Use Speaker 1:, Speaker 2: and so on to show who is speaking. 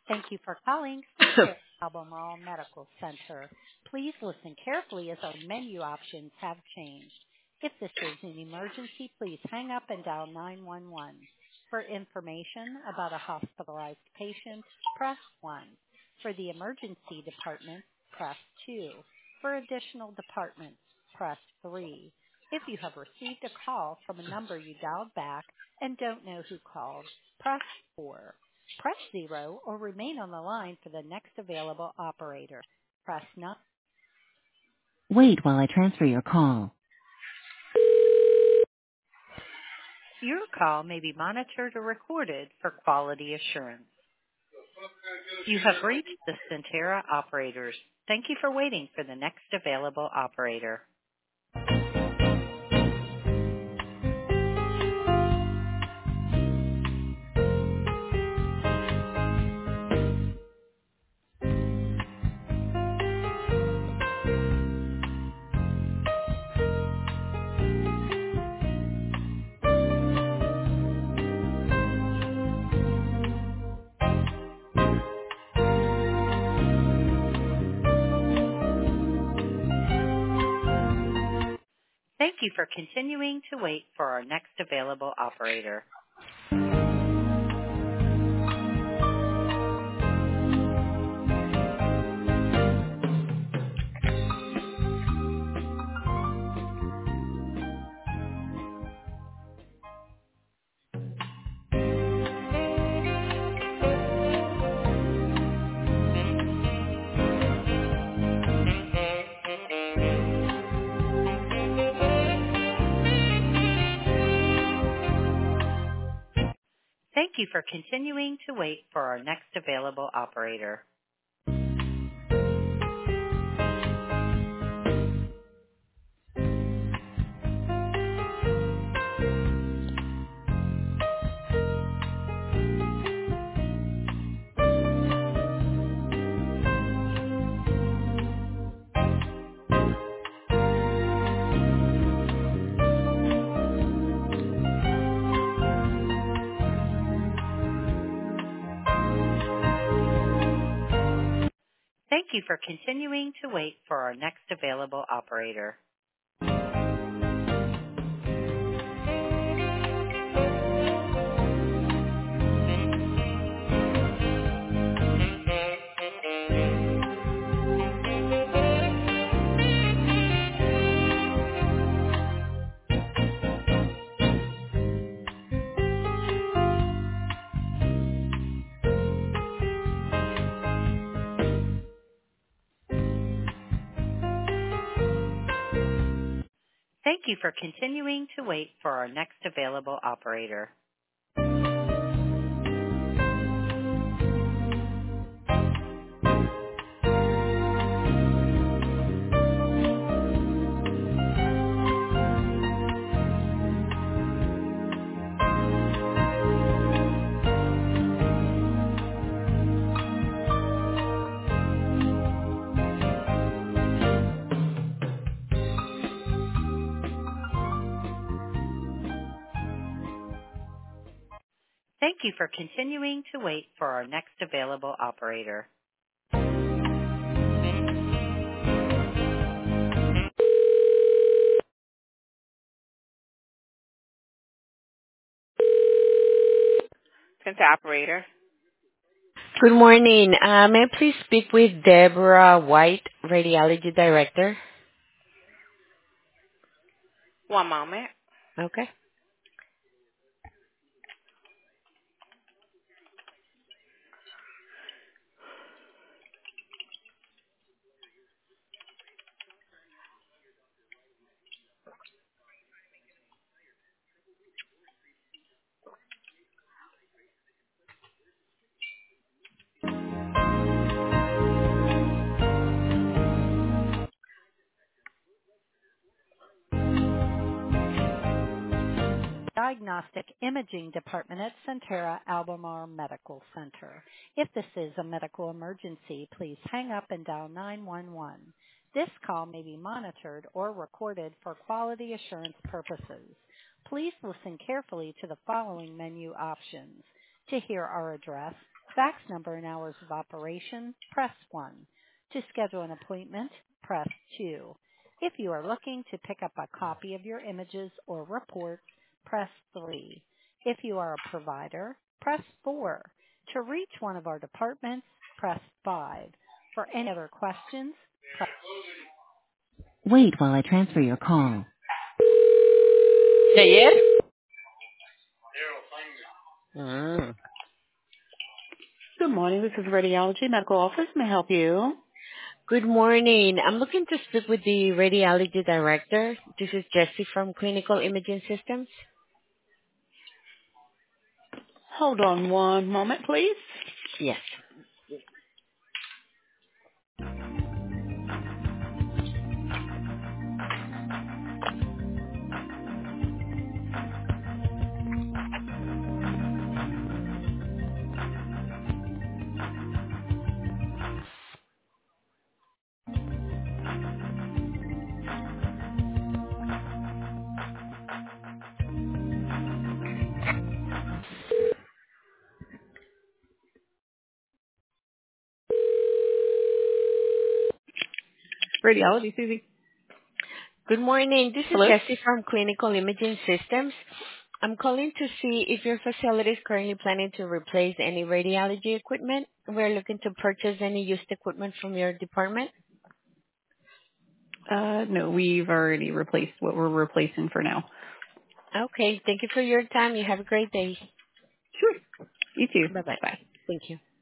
Speaker 1: Thank you for calling Centera Albemarle Medical Center. Please listen carefully as our menu options have changed. If this is an emergency, please hang up and dial 911. For information about a hospitalized patient, press 1. For the emergency department, press 2. For additional departments, press 3. If you have received a call from a number you dialed back and don't know who called, press 4. Press 0 or remain on the line for the next available operator. Press 9. Wait while I transfer your call. Your call may be monitored or recorded for quality assurance. You have reached the Centera operators. Thank you for waiting for the next available operator. Thank you for continuing to wait for our next available operator. Thank you for continuing to wait for our next available operator. Thank you for continuing to wait for our next available operator. Thank you for continuing to wait for our next available operator. Thank you for continuing to wait for our next available operator. Center operator.
Speaker 2: Good morning. May I please speak with Deborah White, Radiology Director?
Speaker 1: One moment.
Speaker 2: Okay.
Speaker 1: Diagnostic Imaging Department at Centera Albemarle Medical Center. If this is a medical emergency, please hang up and dial 911. This call may be monitored or recorded for quality assurance purposes. Please listen carefully to the following menu options. To hear our address, fax number and hours of operation, press 1. To schedule an appointment, press 2. If you are looking to pick up a copy of your images or reports, press 3. If you are a provider, press 4. To reach one of our departments, press 5. For any other questions, press... Wait while I transfer your call.
Speaker 2: ¿De ayer? Ah.
Speaker 3: Good morning. This is Radiology Medical Office. May I help you?
Speaker 2: Good morning. I'm looking to speak with the radiology director. This is Jessie from Clinical Imaging Systems.
Speaker 3: Hold on one moment, please.
Speaker 2: Yes.
Speaker 3: Radiology, Susie.
Speaker 2: Good morning. This is
Speaker 3: Hello?
Speaker 2: Jessie from Clinical Imaging Systems. I'm calling to see if your facility is currently planning to replace any radiology equipment. We're looking to purchase any used equipment from your department.
Speaker 3: No, we've already replaced what we're replacing for now.
Speaker 2: Okay. Thank you for your time. You have a great day.
Speaker 3: Sure. You too.
Speaker 2: Bye-bye.
Speaker 3: Bye.
Speaker 2: Thank you.